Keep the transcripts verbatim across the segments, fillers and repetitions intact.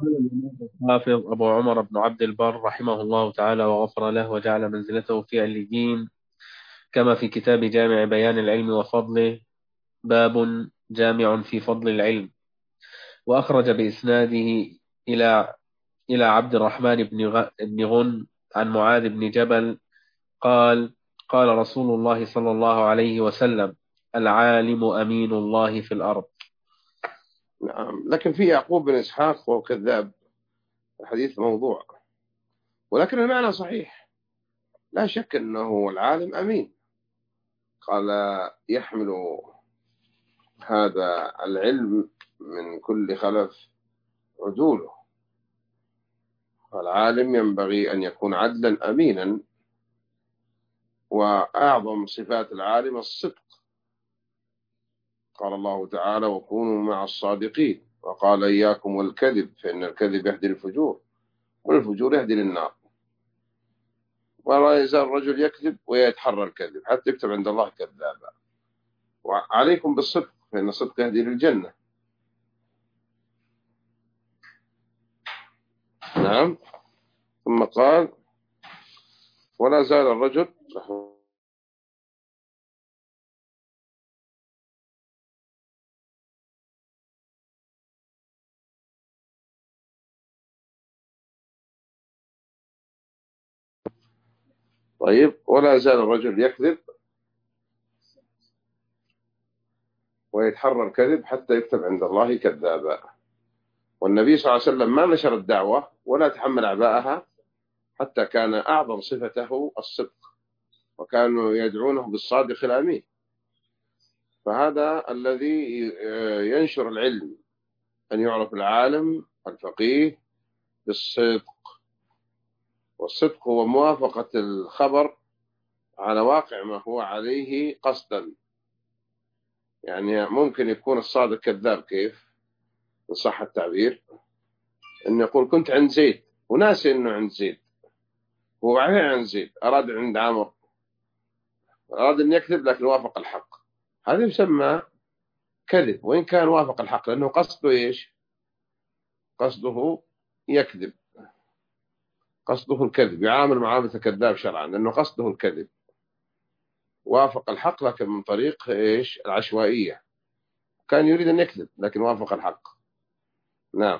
حافظ أبو عمر بن عبد البر رحمه الله تعالى وغفر له وجعل منزلته في عليين، كما في كتاب جامع بيان العلم وفضله، باب جامع في فضل العلم. وأخرج بإسناده إلى إلى عبد الرحمن بن غ- بن غن عن معاذ بن جبل قال: قال رسول الله صلى الله عليه وسلم: العالم أمين الله في الأرض. نعم، لكن في يعقوب بن إسحاق وهو كذاب، الحديث موضوع، ولكن المعنى صحيح. لا شك أنه العالم أمين. قال: يحمل هذا العلم من كل خلف عدوله. العالم ينبغي أن يكون عدلا أمينا، وأعظم صفات العالم الصدق. قال الله تعالى: وكونوا مع الصادقين. وقال: إياكم والكذب، فإن الكذب يهدي الفجور، والفجور يهدي للنار. ولا يزال الرجل يكذب ويتحرى الكذب حتى يكتب عند الله كذابا. وعليكم بالصدق، فإن الصدق يهدي للجنة. نعم. ثم قال: ولا زال الرجل. طيب، ولا زال الرجل يكذب ويتحرى الكذب حتى يكتب عند الله كذابا. والنبي صلى الله عليه وسلم ما نشر الدعوة ولا تحمل أعباءها حتى كان أعظم صفته الصدق، وكانوا يدعونه بالصادق الأمين. فهذا الذي ينشر العلم، أن يعرف العالم الفقيه بالصدق. والصدق هو موافقة الخبر على واقع ما هو عليه قصدا. يعني ممكن يكون الصادق كذاب، كيف إن صح التعبير؟ أن يقول: كنت عند زيد وناسي أنه عند زيد، هو بعدين عند زيد، أراد عند عمر، أراد أن يكذب لكن وافق الحق. هذا يسمى كذب، وإن كان وافق الحق، لأنه قصده إيش؟ قصده يكذب، قصده الكذب، يعامل معاملة الكذاب شرعا، لأنه قصده الكذب. وافق الحق لكن من طريق إيش؟ العشوائية. كان يريد أن يكذب لكن وافق الحق. نعم.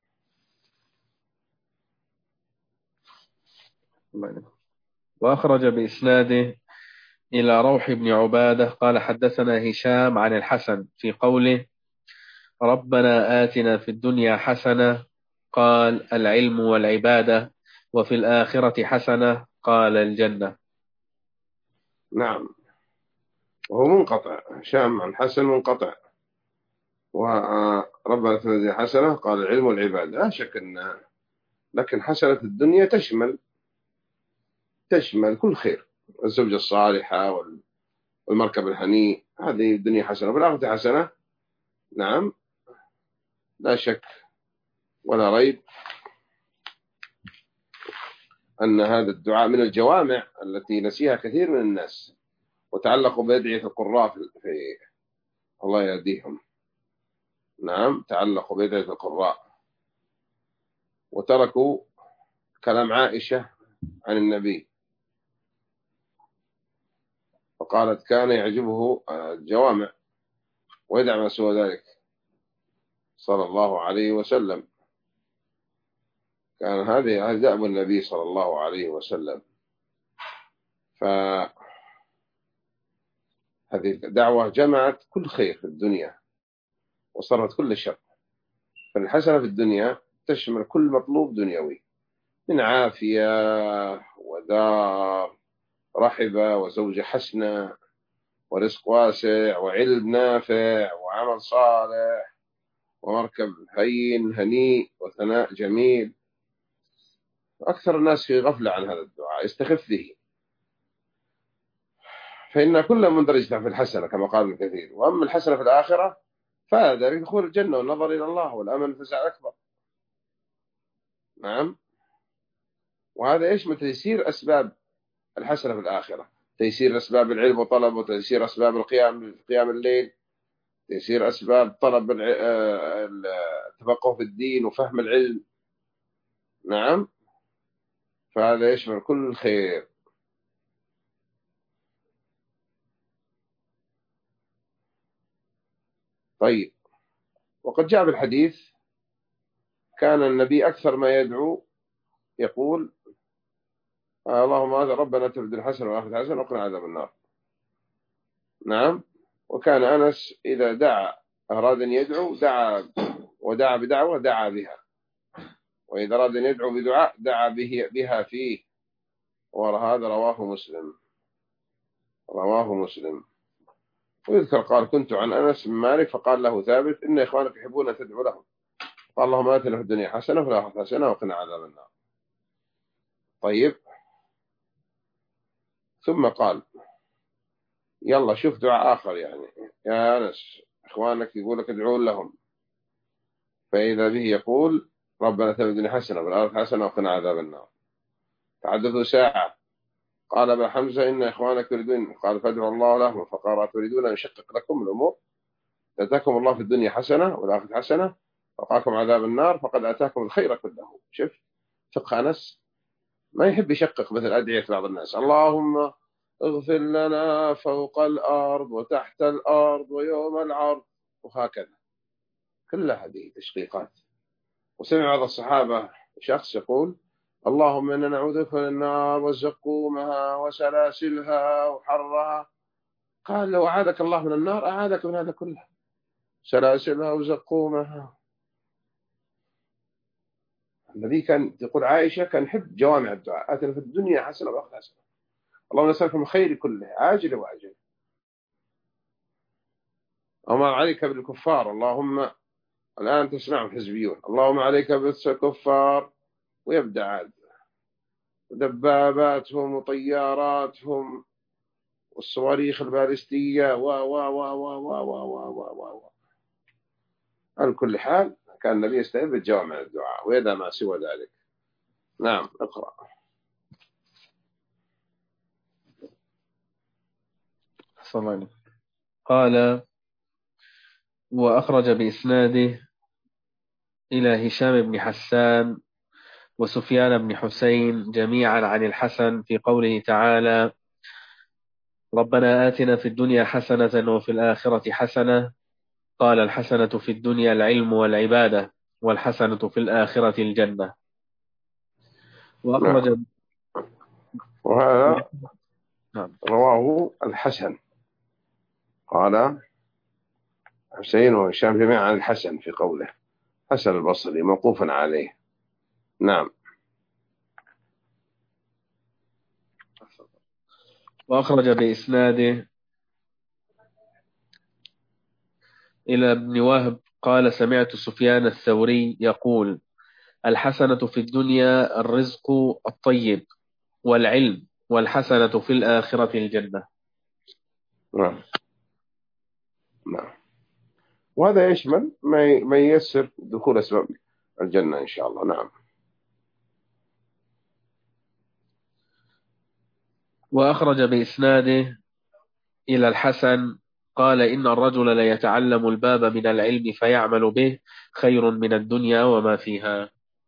وأخرج بإسناده إلى روح بن عبادة قال: حدثنا هشام عن الحسن في قوله: ربنا آتنا في الدنيا حسنة، قال: العلم والعبادة، وفي الآخرة حسنة، قال: الجنة. نعم، وهو منقطع. هشام عن حسن منقطع. وربنا اتنا حسنة، قال: العلم والعبادة. لا شك أن، لكن حسنة الدنيا تشمل تشمل كل خير، الزوجة الصالحة والمركب الهنيء، هذه الدنيا حسنة، وفي حسنة. نعم، لا شك ولا ريب أن هذا الدعاء من الجوامع التي نسيها كثير من الناس، وتعلقوا بأدعية القراء في الله يهديهم. نعم، تعلقوا بأدعية القراء وتركوا كلام عائشة عن النبي، فقالت: كان يعجبه الجوامع ويدع ما سوى ذلك صلى الله عليه وسلم. كان هذه دأب النبي صلى الله عليه وسلم. فهذه الدعوة جمعت كل خير في الدنيا وصرت كل شر. فالحسنة في الدنيا تشمل كل مطلوب دنيوي، من عافية ودار رحبة وزوجة حسنة ورزق واسع وعلم نافع وعمل صالح ومركب هين هنيء وثناء جميل. أكثر الناس في غفلة عن هذا الدعاء، يستخف به. فإن كل مندرج في الحسنة كما قال ابن كثير. وأما الحسنة في الآخرة فهذا دخول الجنة والنظر إلى الله والأمل الفزع الأكبر. نعم. وهذا إيش؟ من تيسير أسباب الحسنة في الآخرة، تيسير أسباب العلم وطلب، وتيسير أسباب القيام قيام الليل، تيسير أسباب طلب التفقه في الدين وفهم العلم. نعم، فهذا يشمل كل الخير. طيب، وقد جاء بالحديث كان النبي أكثر ما يدعو يقول اللهم هذا ربنا اتنا في الدنيا حسنة وفي الآخرة حسنة وقنا عذاب النار. نعم. وكان أنس إذا دعا أراد أن يدعو دعا، ودعا بدعوة دعا بها، وإذا أراد أن يدعو بدعاء دعا به بها فيه. وهذا رواه مسلم، رواه مسلم. ويذكر قال كنت عن أنس بن مالك فقال له ثابت إن إخوانك يحبون أن تدعو لهم، قال اللهم آتنا في الدنيا حسنة وفي الآخرة حسنة وقنا عذاب النار. طيب، ثم قال يلا شوف دعاء آخر، يعني يا أنس إخوانك يقول لك ادعون لهم، فإذا به يقول ربنا اتنا في الدنيا حسنة وفي الآخرة حسنة وقنا عذاب النار. تحدثوا ساعة، قال أبا حمزة إن إخوانك يريدون، قال فادعوا الله لهم، فقال تريدون أن يشقق لكم الأمور، أتاكم الله في الدنيا حسنة والآخرة حسنة وقاكم عذاب النار فقد أتاكم الخير كله. شوف فقه أنس، ما يحب يشقق مثل أدعية بعض الناس، اللهم اغفر لنا فوق الأرض وتحت الأرض ويوم العرض، وهكذا كلها هذه تشقيقات. وسمع بعض الصحابة شخص يقول اللهم إنا نعوذ بك من النار وزقومها وسلاسلها وحرها، قال لو أعاذك الله من النار أعاذك من هذا كله، سلاسلها وزقومها. النبي كان يقول عائشة كان يحب جوامع الدعاء، آتنا في الدنيا حسنة وآخرة حسنة، اللهم نسألك من الخير كله عاجل وآجل، وما عليك بالكفار، اللهم الآن تسمعهم حزبيون، اللهم عليك بالكفار، ويبدأ عاد دباباتهم وطياراتهم والصواريخ البالستية و و و و و و و و و على كل حال كان النبي يستعين بالجوامع الدعاء ويدع ما سوى ذلك. نعم، اقرأ. قال وأخرج بإسناده إلى هشام بن حسان وسفيان بن حسين جميعا عن الحسن في قوله تعالى ربنا آتنا في الدنيا حسنة وفي الآخرة حسنة. قال الحسنة في الدنيا العلم والعبادة، والحسنة في الآخرة الجنة. وأخرج نعم. وهذا رواه الحسن، قال حسين وهشام جميعا عن الحسن في قوله، حسن البصري موقوفا عليه. نعم. وأخرج بإسناده إلى ابن وهب قال سمعت سفيان الثوري يقول الحسنة في الدنيا الرزق الطيب والعلم، والحسنة في الآخرة الجنة. نعم. نعم. وهذا يشمل ما ييسر دخول أسباب الجنة إن شاء الله. نعم. وأخرج بإسناده إلى الحسن قال إن الرجل ليتعلم الباب من العلم فيعمل به خير من الدنيا وما فيها.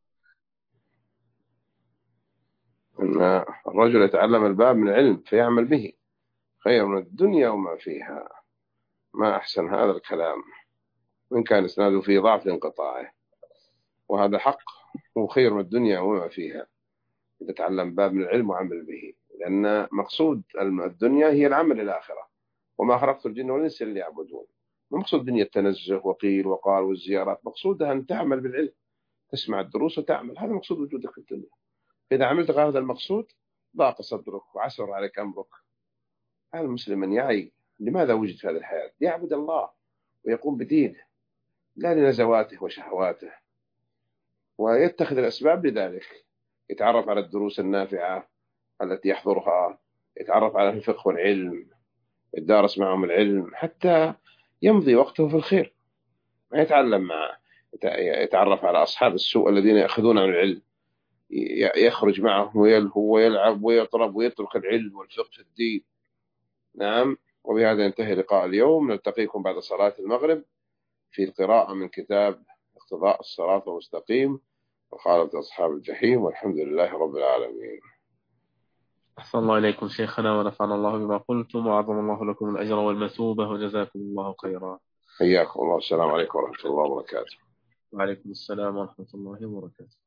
إن الرجل يتعلم الباب من العلم فيعمل به خير من الدنيا وما فيها. ما أحسن هذا الكلام، وإن كان إسناده فيه ضعف لانقطاعه، وهذا حق، هو خير من الدنيا وما فيها. يتعلم باب من العلم وعمل به، لأن مقصود الدنيا هي العمل الآخرة، وما خلقت الجن والإنس إلا ليعبدون. مقصود الدنيا التنزه وقيل وقال والزيارات، مقصودها أن تعمل بالعلم، تسمع الدروس وتعمل، هذا مقصود وجودك في الدنيا. فإذا عملت غير هذا المقصود ضاق صدرك وعسر عليك أمرك. هذا المسلم من يعي لماذا وجد في هذه الحياة، ليعبد الله ويقوم بدينه، لا لنزواته وشهواته، ويتخذ الأسباب لذلك. يتعرف على الدروس النافعة التي يحضرها، يتعرف على الفقه والعلم، يتدارس معهم العلم حتى يمضي وقته في الخير. ما يتعلم مع يتعرف على أصحاب السوء الذين يأخذون عن العلم، يخرج معهم ويلهو ويلعب ويطرب ويترك العلم والفقه في الدين. نعم. وبهذا ينتهي لقاء اليوم، نلتقيكم بعد صلاة المغرب في القراءة من كتاب اقتضاء الصراط المستقيم وخالة أصحاب الجحيم، والحمد لله رب العالمين. أحسن الله إليكم شيخنا، ونفعنا الله بما قلتم، وعظم الله لكم الأجر والمثوبة، وجزاكم الله خيرا. حياكم الله. السلام عليكم ورحمة الله وبركاته. وعليكم السلام ورحمة الله وبركاته.